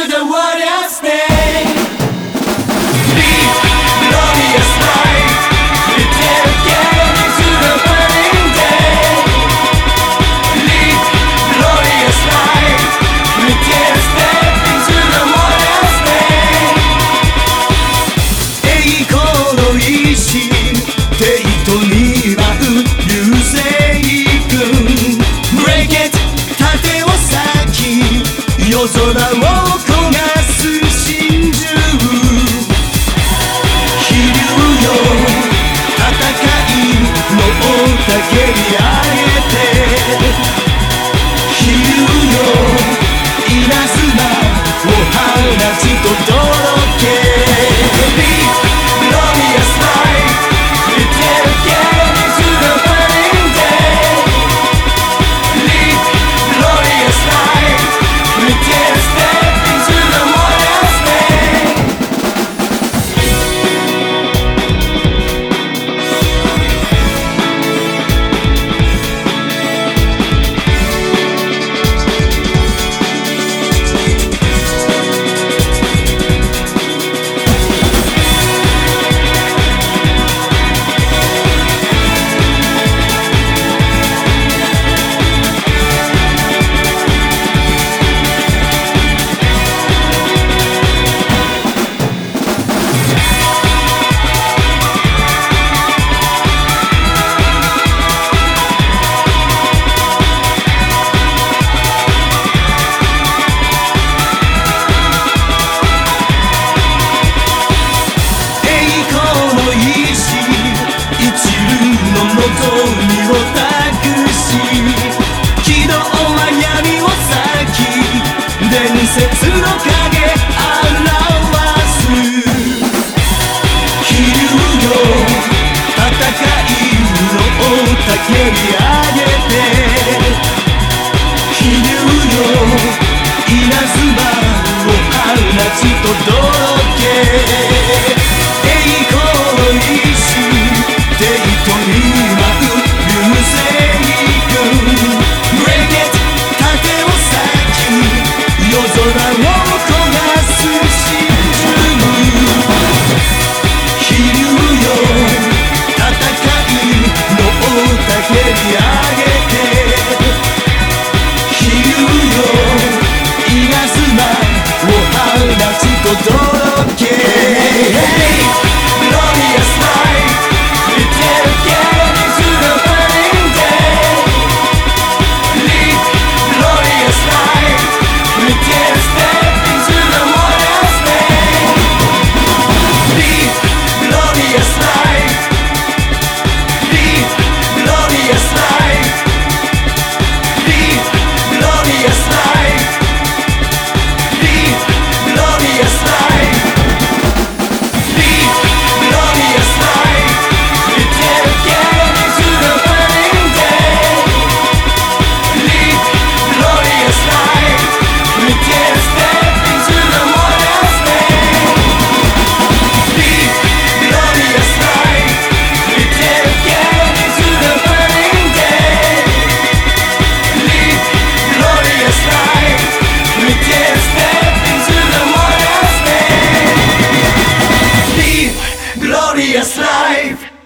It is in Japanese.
the warrior's name. Live glorious life, return again into the burning day. Live glorious life, return step into the warrior's name. 栄光の石、帝都に舞う流星群。Break it、盾を裂き、夜空を焦がす真珠。飛竜よ、戦いの雄たけり上げて。飛竜よ、稲妻を放ち届け。伝説の影表す。飛竜よ、戦いの雄たけり上げて。飛竜よ、稲妻を放ち届け。栄光の石、帝都に舞う流星群。Break it、盾を裂き、夜空を焦がす真珠。飛竜よ、戦いの雄たけり上げて。飛竜よ、稲妻を放ち届け。Glorious life.